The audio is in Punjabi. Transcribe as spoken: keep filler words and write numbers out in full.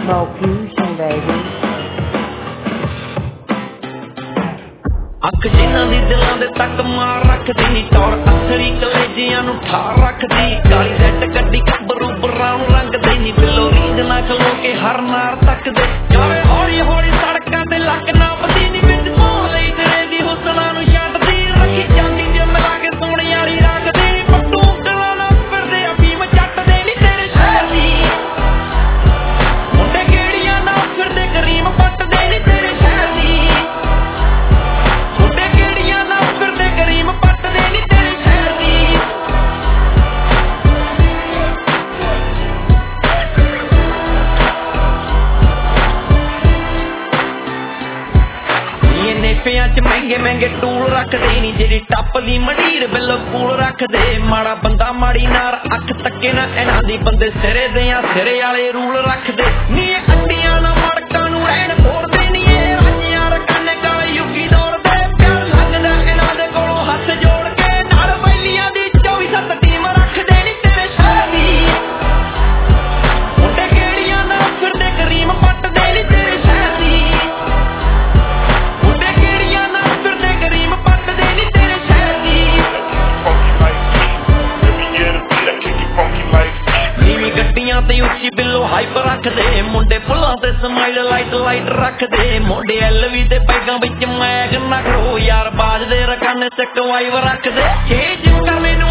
Smoke fusion, baby. ਅੱਖ ਜਿਨ੍ਹਾਂ ਦੀ ਦਿਲਾਂ ਦੇ ਤੱਕ ਮਾਰ ਰੱਖਦੀ ਟੌਰ ਅਸਰੀ ਕਲੇਜਿਆਂ ਨੂੰ ਠਾਰ ਰੱਖਦੀ ਕਾਲੀ ਰੈੱਡ ਗੱਡੀ ਗੱਭਰੂ ਬਰਾਉਨ ਰੰਗ ਦੇ ਨੀ ਬਿੱਲੋ ਰੀਝ ਨਾ ਖਲੋ ਕੇ ਹਰ ਨਾਰ ਤੱਕਦੇ ਜਾਵੇ ਹੌਲੀ ਹੌਲੀ ਸੜਕਾਂ ਤੇ ਲੱਕ ਨਾ ਪਤੀ ਨੀ ਵਿੱਚ ਮੋਹ ਲਈ ਤੇਰੇ ਦੀ ਹੁਸਨਾਂ ਨੂੰ ਛੱਡਦੀ ਰੱਖੀ ਜਾਂਦੀ ਜੇ ਮਿਲਾ ਕੇ ਸੋਹਣੀ ਵਾਲੀ ਰੱਖਦੀ ਪੱਟੂ ਉਂਗਲਾਂ ਨਾਲ ਫਿਰਦੇ ਅਫੀਮ ਚੱਟਦੇ ਨੀ ਤੇਰੇ ਸ਼ਹਿਰ ਦੀ ਮੁੰਡੇ ਗੇੜੀਆਂ ਨਾਲ ਫਿਰਦੇ ਕਰੀਮ ਪੱਟਦੇ ਨੀ ਤੇਰੇ ਸ਼ਹਿਰ ਦੀ ਨੇਫਿਆਂ ਚ ਮਹਿੰਗੇ ਮਹਿੰਗੇ ਟੂਲ ਰੱਖਦੇ ਨੀ ਜਿਹੜੀ ਟੱਪ ਦੀ ਮੰਡੀਰ ਬਿਲਕੁਲ ਰੱਖਦੇ ਮਾੜਾ ਬੰਦਾ ਮਾੜੀ ਨਾਰ ਅੱਖ ਤੱਕੇ ਨਾ ਇਹਨਾਂ ਦੀ ਬੰਦੇ ਸਿਰੇ ਦੇ ਆ ਸਿਰੇ ਵਾਲੇ ਰੂਲ ਰੱਖਦੇ ਨੀ ਅੱਡੀਆਂ ਨਾ ਮੜਕਾਂ ਨੂੰ ਰਹਿਣ ਫੋੜਦੇ ਨੀ ਇਹ ਰਾਜਿਆਂ ਰਕਾਨੇ ਕਾਲੇ ਯੁੱਗੀ ਦੌੜਦੇ ਪਿਆਰ ਲੱਗਦਾ ਇਹਨਾਂ ਦੇ ਕੋਲੋਂ ਹੱਥ ਜੋੜ ਕੇ ਨਾਲ ਬੈਲੀਆਂ ਦੀ ਚੌਵੀ ਸੱਤ ਟੀਮ ਰੱਖਦੇ ਨੀ ਤੇਰੇ ਸ਼ਹਿਰ ਦੀ ਮੁੰਡੇ ਗੇੜੀਆਂ ਨਾਲ ਫਿਰਦੇ ਕਰੀਮ ਪੱਟਦੇ ਨੀ ਤੇਰੇ ਸ਼ਹਿਰ ਦੀ ਗੱਡੀਆਂ ਤੇ ਉੱਚੀ ਬਿੱਲੋ ਹਾਈਪ ਰੱਖਦੇ ਮੁੰਡੇ ਫੁੱਲਾਂ ਤੇ ਸਮਾਈਲ ਲਾਈਟ ਲਾਈਟ ਰੱਖਦੇ ਮੁੰਡੇ ਐਲਵੀ ਦੇ ਪੈਗਾਂ ਵਿੱਚ ਮੈਗ ਨਾ ਕਰੋ ਯਾਰ ਬਾਜਦੇ ਰਕਾਨੇ ਚੱਕ ਵਾਈਵ ਰੱਖਦੇ ਛੇ ਜਿਮ ਕਰਨੇ ਨੂੰ